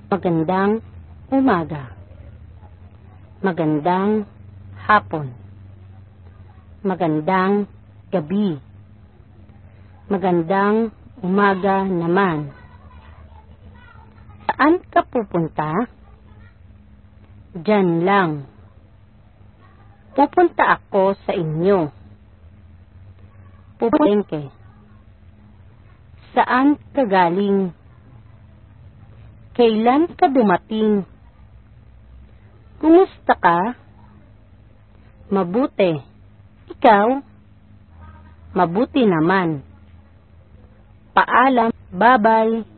Magandang umaga. Magandang hapon. Magandang gabi. Magandang umaga naman. Saan ka pupunta? Diyan lang. Pupunta ako sa inyo. Pupalengke. Saan ka galing? Kailan ka dumating? Kumusta ka? Mabuti. Ikaw? Mabuti naman. Paalam. Bye-bye.